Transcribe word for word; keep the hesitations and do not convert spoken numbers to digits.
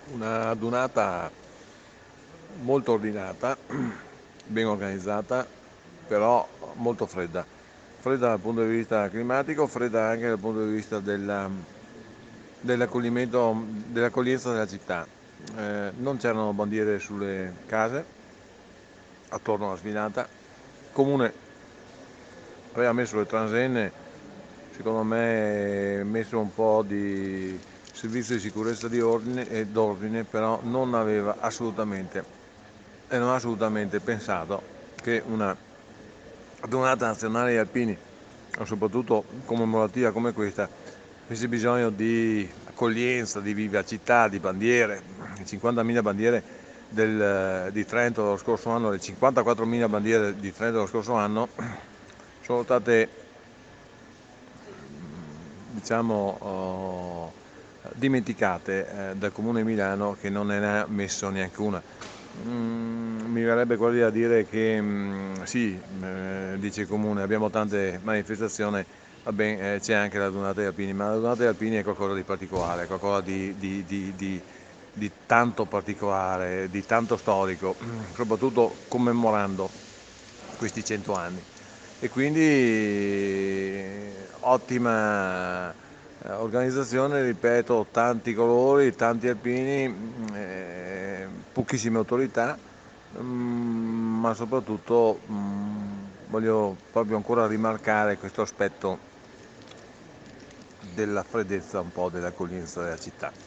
Una adunata molto ordinata, ben organizzata, però molto fredda. Fredda dal punto di vista climatico, fredda anche dal punto di vista della- dell'accoglimento, dell'accoglienza della città. Eh, non c'erano bandiere sulle case attorno alla sfilata. Il comune aveva messo le transenne, secondo me messo un po' di servizio di sicurezza di ordine e d'ordine, però non aveva assolutamente e non ha assolutamente pensato che una adunata nazionale di alpini, soprattutto commemorativa come questa, avesse bisogno di accoglienza, di vivacità, di bandiere. cinquantamila bandiere del, di Trento dello scorso anno, le cinquantaquattromila bandiere di Trento dello scorso anno sono state, diciamo, oh, dimenticate eh, dal Comune di Milano, che non ne ha messo neanche una. Mm, mi verrebbe quasi a dire che mm, sì, eh, dice il Comune, abbiamo tante manifestazioni, va bene, eh, c'è anche la Dunata degli Alpini, ma la Dunata degli Alpini è qualcosa di particolare, qualcosa di, di- di- di- di tanto particolare, di tanto storico, soprattutto commemorando questi cento anni. E quindi eh, ottima eh, organizzazione, ripeto, tanti colori, tanti alpini, mm, eh, pochissime autorità, mm, ma soprattutto mm, voglio proprio ancora rimarcare questo aspetto della freddezza un po' dell'accoglienza della città.